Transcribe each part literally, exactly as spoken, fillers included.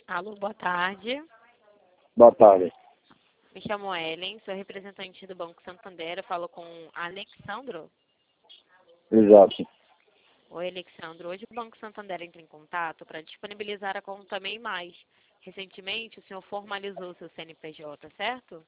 Alô, boa tarde. Boa tarde. Me chamo Ellen, sou representante do Banco Santander. Eu falo com Alexandro. Exato. Oi, Alexandro. Hoje o Banco Santander entra em contato para disponibilizar a conta MEI Mais. Recentemente, o senhor formalizou seu C N P J, certo?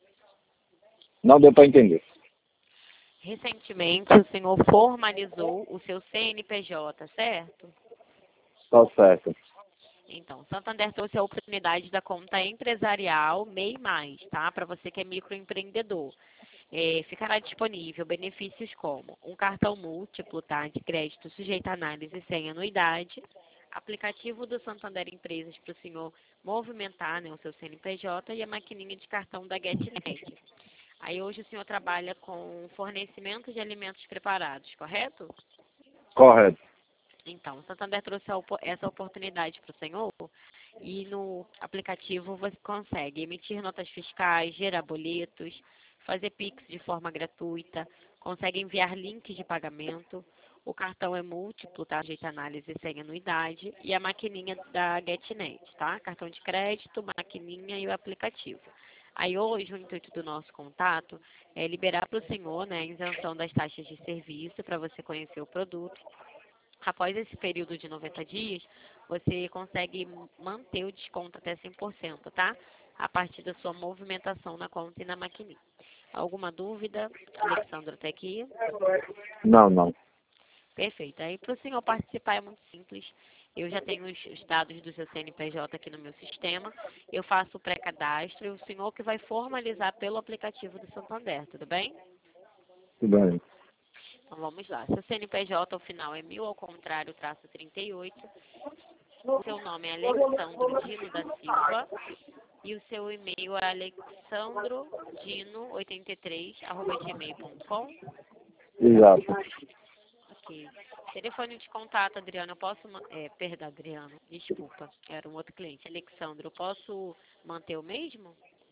Não deu para entender. Recentemente, o senhor formalizou o seu C N P J, certo? Tá certo. Então, Santander trouxe a oportunidade da conta empresarial MEI Mais, tá? Para você que é microempreendedor. É, ficará disponível benefícios como um cartão múltiplo, tá? De crédito sujeito a análise sem anuidade, aplicativo do Santander Empresas para o senhor movimentar, né, o seu C N P J e a maquininha de cartão da GetNet. Aí hoje o senhor trabalha com fornecimento de alimentos preparados, correto? Correto. Então, o Santander trouxe essa oportunidade para o senhor e no aplicativo você consegue emitir notas fiscais, gerar boletos, fazer Pix de forma gratuita, consegue enviar links de pagamento, o cartão é múltiplo, tá? Sujeito a análise sem anuidade e a maquininha da GetNet, tá? Cartão de crédito, maquininha e o aplicativo. Aí hoje o intuito do nosso contato é liberar para o senhor, né, a isenção das taxas de serviço para você conhecer o produto. Após esse período de noventa dias, você consegue manter o desconto até cem por cento, tá? A partir da sua movimentação na conta e na maquininha. Alguma dúvida, Alexandre, até aqui? Não, não. Perfeito. Aí, para o senhor participar é muito simples. Eu já tenho os, os dados do seu C N P J aqui no meu sistema. Eu faço o pré-cadastro e o senhor que vai formalizar pelo aplicativo do Santander, tudo bem? Tudo bem. Então vamos lá. Seu C N P J, o final é mil ao contrário, traço trinta e oito. O seu nome é Alexandro Dino da Silva. E o seu e-mail é alexandrodino oitenta e três arroba gmail ponto com. Exato. Ok. Telefone de contato, Adriano, eu posso... É, perdão, Adriano, desculpa, era um outro cliente. Alexandro, eu posso manter o mesmo?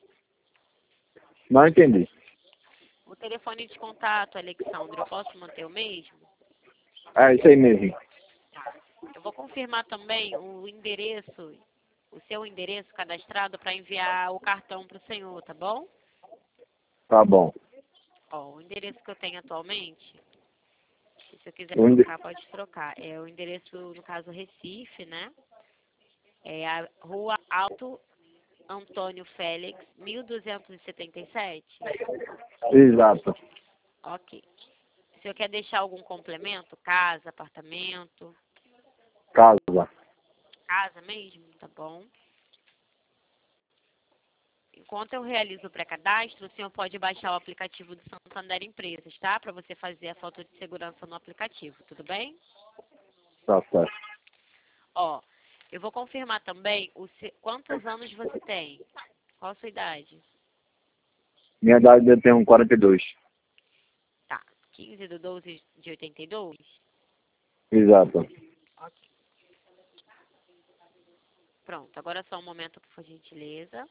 Não entendi. O telefone de contato, Alexandro, eu posso manter o mesmo? É isso aí mesmo. Tá. Eu vou confirmar também o endereço, o seu endereço cadastrado para enviar o cartão para o senhor, tá bom? Tá bom. Ó, o endereço que eu tenho atualmente, se eu quiser O ende- trocar, pode trocar. É o endereço, no caso, Recife, né? É a Rua Alto Antônio Félix, mil duzentos e setenta e sete. Exato. Ok. O senhor quer deixar algum complemento? Casa, apartamento? Casa. Casa mesmo? Tá bom. Enquanto eu realizo o pré-cadastro, o senhor pode baixar o aplicativo do Santander Empresas, tá? Para você fazer a foto de segurança no aplicativo, tudo bem? Tá certo. Ó, eu vou confirmar também o se... quantos anos você tem? Qual a sua idade? Minha idade eu tenho quarenta e dois. Tá. quinze de doze de oitenta e dois? Exato. Ok. Pronto, agora só um momento, por gentileza.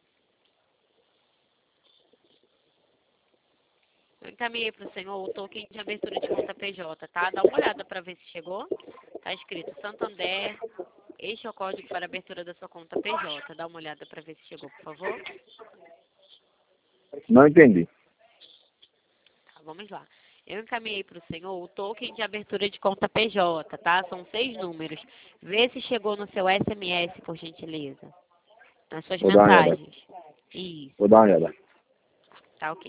Eu encaminhei para o senhor o token de abertura de conta P J, tá? Dá uma olhada para ver se chegou. Tá escrito Santander, este é o código para abertura da sua conta P J. Dá uma olhada para ver se chegou, por favor. Não entendi. Tá, vamos lá. Eu encaminhei para o senhor o token de abertura de conta P J, tá? São seis números. Vê se chegou no seu S M S, por gentileza. Nas suas Vou dar uma olhada. mensagens. Isso, Vou dar uma olhada. tá ok.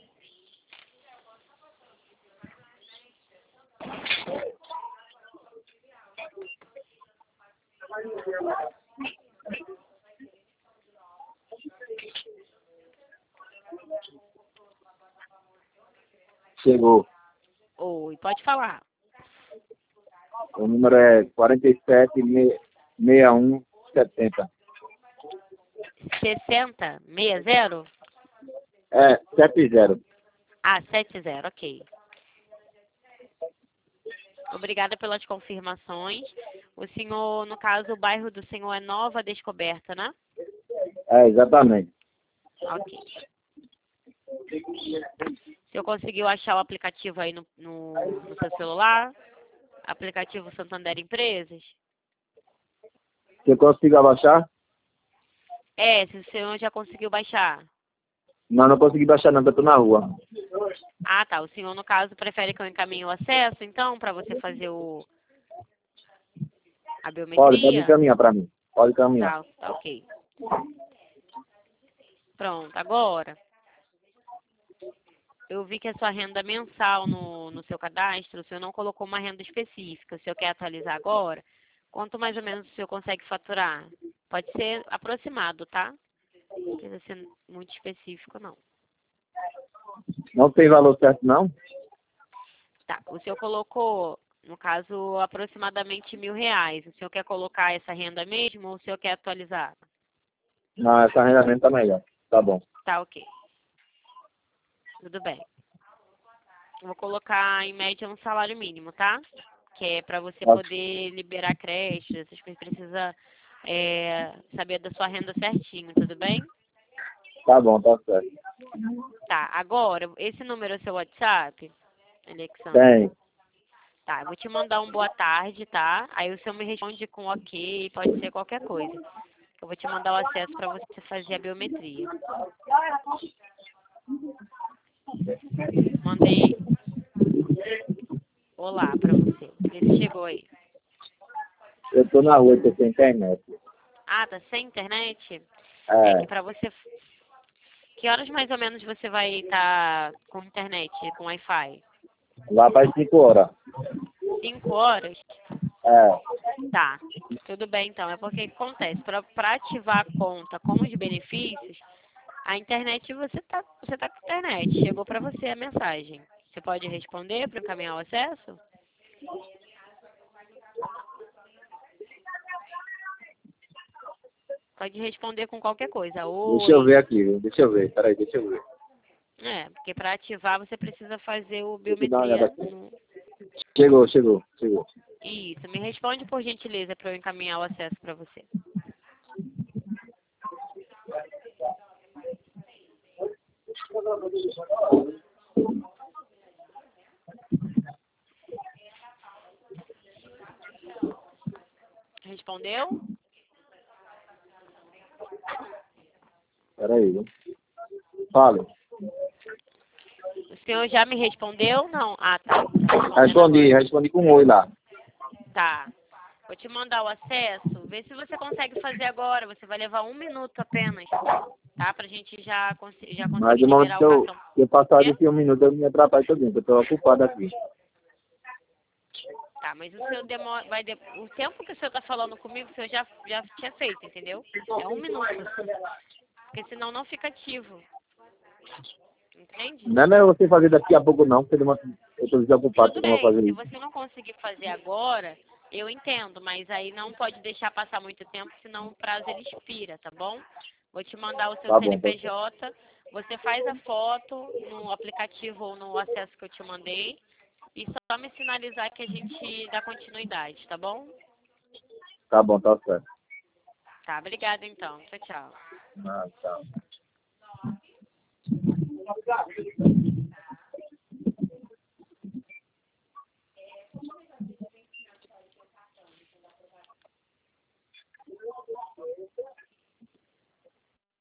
Chegou. Oi, pode falar. O número é quarenta e sete, sessenta e um, setenta. sessenta, sessenta? É, sete zero. Ah, setenta, ok. Obrigada pelas confirmações. O senhor, no caso, o bairro do senhor é Nova Descoberta, né? É, exatamente. Ok. O senhor conseguiu achar o aplicativo aí no, no, no seu celular? Aplicativo Santander Empresas? Você consigo abaixar? É, se o senhor já conseguiu baixar. Não, não consegui baixar não, porque eu tô na rua. Ah, tá. O senhor, no caso, prefere que eu encaminhe o acesso, então, para você fazer o a Pode, pode biometria? encaminhar pra mim. Pode encaminhar. Tá, tá ok. Pronto, agora eu vi que a sua renda mensal no, no seu cadastro, o senhor não colocou uma renda específica. O senhor quer atualizar agora? Quanto mais ou menos o senhor consegue faturar? Pode ser aproximado, tá? Não precisa ser muito específico, não. Não tem valor certo, não? Tá, o senhor colocou, no caso, aproximadamente mil reais. O senhor quer colocar essa renda mesmo ou o senhor quer atualizar? Não, essa arrendamento tá melhor. Tá bom. Tá, ok. Tudo bem. Eu vou colocar, em média, um salário mínimo, tá? Que é para você Tá, poder liberar creche, essas coisas, precisa é, saber da sua renda certinho, tudo bem? tá bom, tá certo. Tá, agora, esse número é seu WhatsApp, Alexandre? Tem. Tá, eu vou te mandar um boa tarde, tá? Aí o senhor me responde com ok, pode ser qualquer coisa. Eu vou te mandar o acesso para você fazer a biometria. Mandei olá para você. Vê se chegou aí. Eu tô na rua, tô sem internet. Ah, tá sem internet? É que É, para você... Que horas mais ou menos você vai estar com internet, com Wi-Fi? lá faz cinco horas. Cinco horas? É, Tá. Tudo bem, então. É porque o que acontece? Para ativar a conta com os benefícios, a internet, você tá, você tá com internet. Chegou para você a mensagem. Você pode responder para encaminhar o acesso? Pode responder com qualquer coisa. deixa eu Oi. ver aqui, deixa eu ver. Peraí, deixa eu ver. É, porque para ativar você precisa fazer o Deixa eu dar uma olhada biometria aqui. no... Chegou, chegou, chegou. Isso. Me responde por gentileza para eu encaminhar o acesso para você. Respondeu? Peraí, viu? Fala. O senhor já me respondeu? Não. Ah, tá. Tá respondendo Respondi, agora. respondi com um oi lá. Tá. Vou te mandar o acesso. Vê se você consegue fazer agora. Você vai levar um minuto apenas, tá? Pra gente já, cons já Mas conseguir de modo liberar que o eu, cartão. se eu passar Quê? desse um minuto, eu me atrapalho todinho, que eu tô ocupado aqui. Tá, mas o senhor demora, vai de... o tempo que o senhor tá falando comigo, o senhor já, já tinha feito, entendeu? É um minuto. Porque senão não fica ativo. Entende? Não é melhor você fazer daqui a pouco não, porque demora- eu tô desocupado, Tudo como eu vou bem, fazer se isso. você não conseguir fazer agora, eu entendo, mas aí não pode deixar passar muito tempo, senão o prazo ele expira, tá bom? Vou te mandar o seu Tá bom, tá certo. C N P J, você faz a foto no aplicativo ou no acesso que eu te mandei e só me sinalizar que a gente dá continuidade, tá bom? Tá bom, tá certo. Tá, obrigada então. Tchau, tchau. Ah, tá.